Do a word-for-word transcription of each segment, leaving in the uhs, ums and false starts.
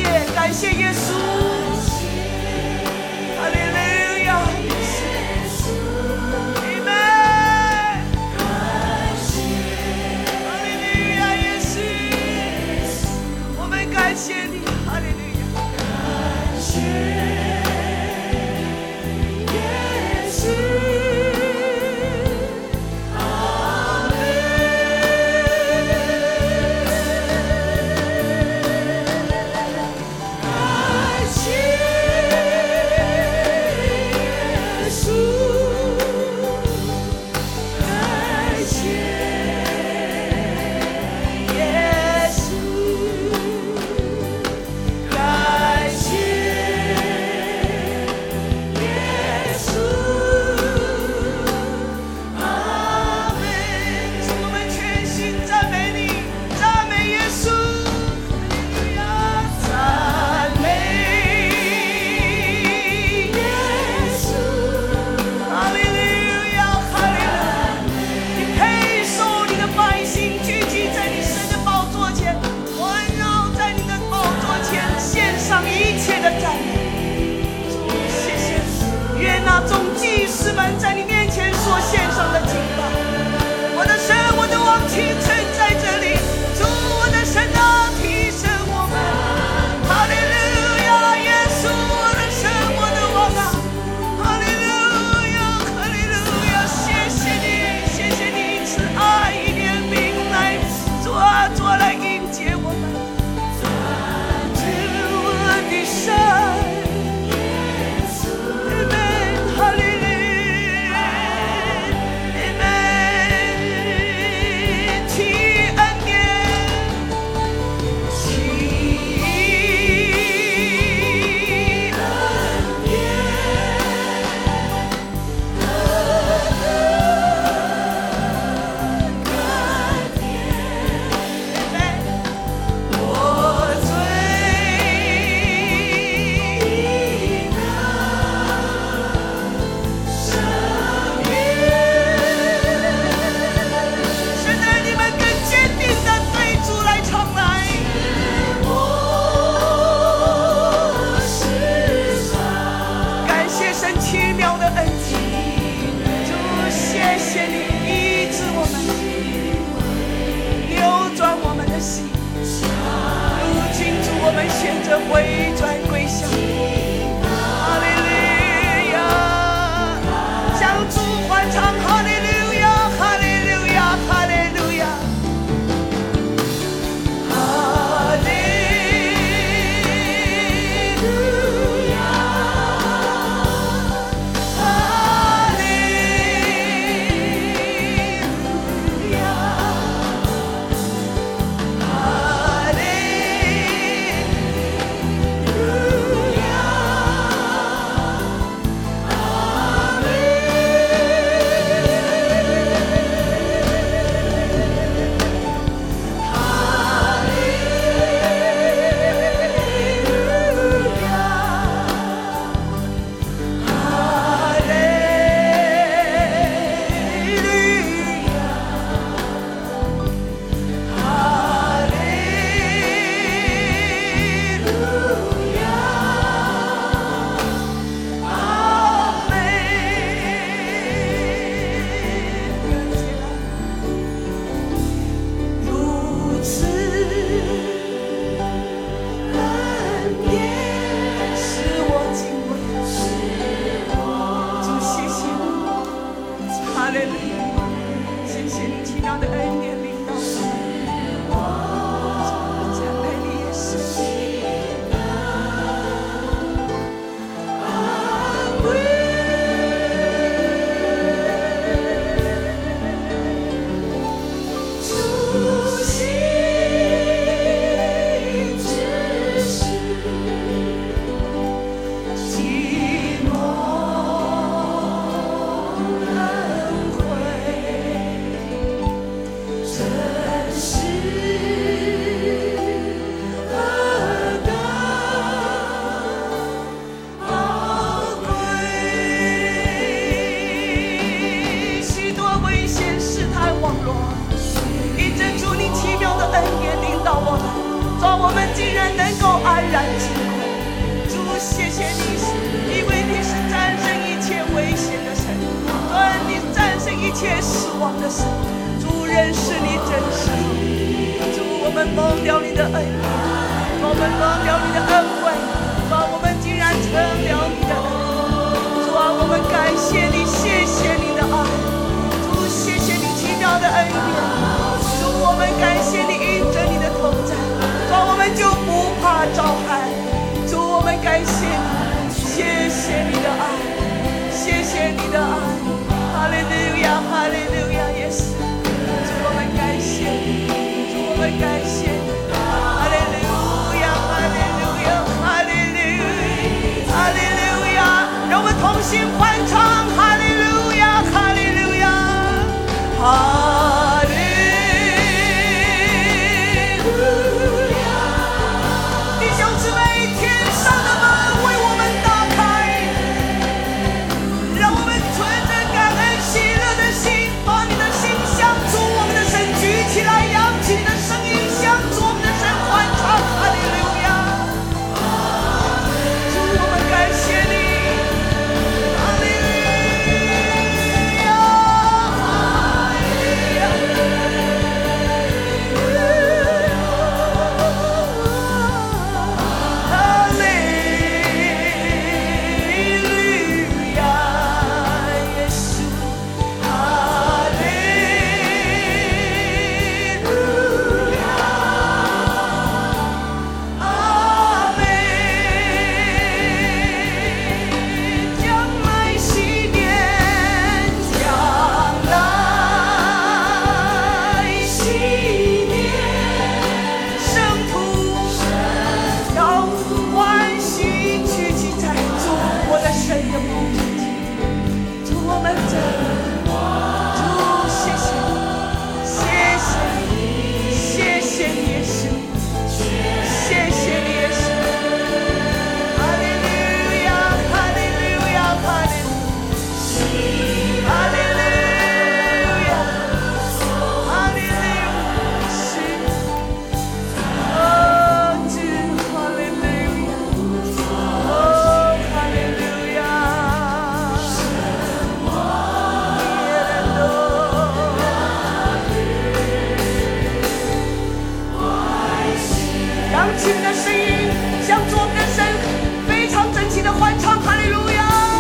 感谢耶稣，哈利路亚，阿门，哈利路亚，耶稣，我们感谢你，哈利路亚，感谢。在你面前所献上的敬拜，我的神，我的王，清晨在这里，主我的神啊，提升我们，哈利路亚，耶稣，我的神，我的王啊，哈利路亚，哈利路亚，谢谢你，谢谢你赐爱怜悯来，主啊，主来迎接我们，主我的神。选择回转归向你，哈利路亚，向主欢唱，哈利路亚，哈利路亚，哈利路亚，哈利路亚，哈利路亚，哈利。 望的神。主认识你真实，主我们蒙了你的恩典，我们蒙了你的恩惠，主我们竟然成了你的恩。主啊，我们感谢你，谢谢你的爱，主谢谢你奇妙的恩典。主我们感谢你因着你的同在，主我们就不怕遭害。主我们感谢你，谢谢你的爱，谢谢你的爱。哈利路亚，哈利路亚，耶稣。主我们感谢你，主我们感谢你。哈利路亚，哈利路亚，哈利路亚，哈利路亚。让我们同心欢唱，哈利路亚，哈利路亚，哈利路亚。弟兄姊妹，天上的门为我们打开，让我们存着感恩喜乐的心，把你的心向主我们的神举起来，扬起你的声音向主我们的神欢唱，哈利路亚。主我们感谢你，哈利路亚，哈利路亚，哈利路亚，耶稣，哈利路亚，阿门。将来禧年，将来禧年，圣徒要欢喜聚集在主我的神的梦中。主我们真主谢谢你，谢谢你，谢谢你耶稣，谢谢你耶稣。哈利路亚，哈利路亚，哈利路亚，哈利路亚，哈利路亚。哦，主，哈利路亚，哦，哈利路亚。扬起你的声音，向主我们的神非常整齐的欢唱，哈利路亚。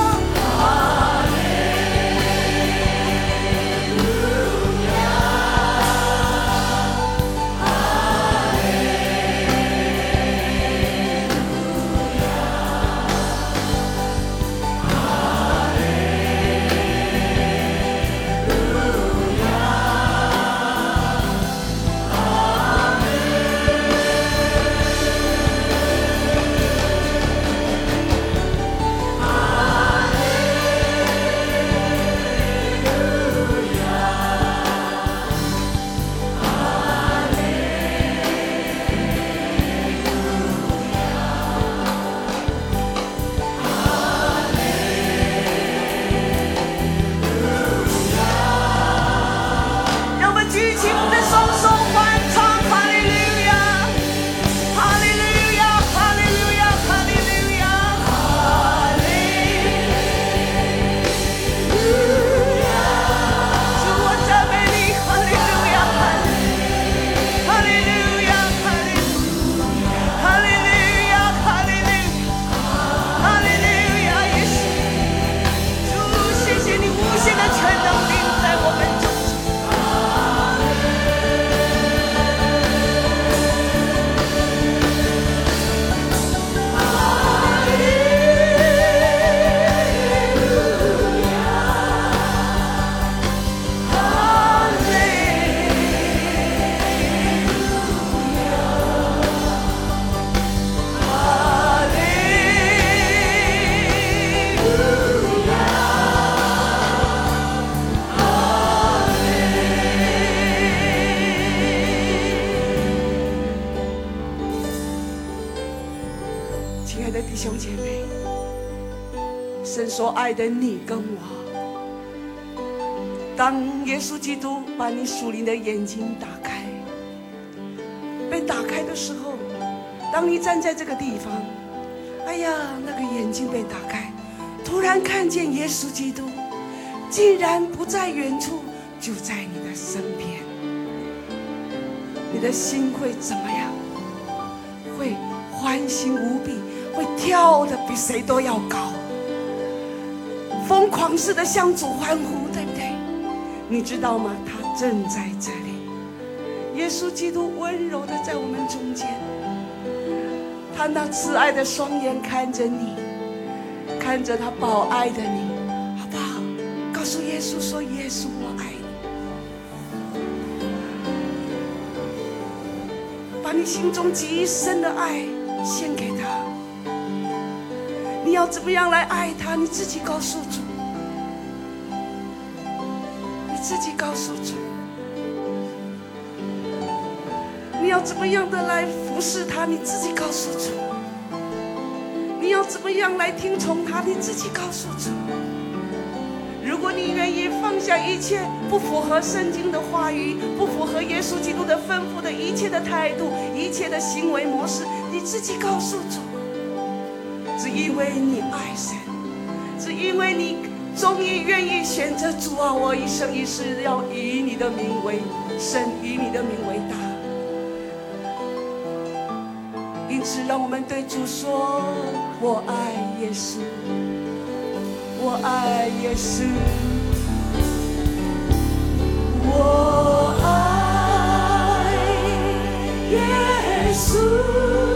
让我们举起我们的双手欢唱，哈利路亚，哈利路亚，哈利路亚，哈利路亚，哈利路亚。主我赞美你，哈利路亚，哈利路亚，哈利路亚，哈利路亚，哈利路亚，哈利路亚，耶稣。主谢谢你无限的全能临在我们中间。亲爱的弟兄姐妹，神所爱的你跟我，当耶稣基督把你属灵的眼睛打开，被打开的时候，当你站在这个地方，哎呀，那个眼睛被打开，突然看见耶稣基督竟然不在远处， 就在你的身边，你的心会怎么样？会欢欣无比，会跳得比谁都要高，疯狂似的向主欢呼，对不对？你知道吗？他正在这里，耶稣基督温柔的在我们中间，他那慈爱的双眼看着你，看着他宝爱的你，好不好？告诉耶稣说：耶稣，我爱你。把你心中极深的爱献给他。你要怎么样来爱他？你自己告诉主，你自己告诉主。你要怎么样的来服侍他？你自己告诉主。你要怎么样来听从他？你自己告诉主。如果你愿意放下一切不符合圣经的话语，不符合耶稣基督的吩咐的一切的态度，一切的行为模式，你自己告诉主。只因为你爱神，只因为你终于愿意选择主啊，我一生一世要以你的名为圣，以你的名为大。因此让我们对主说：我爱耶稣，我爱耶稣，我爱耶稣。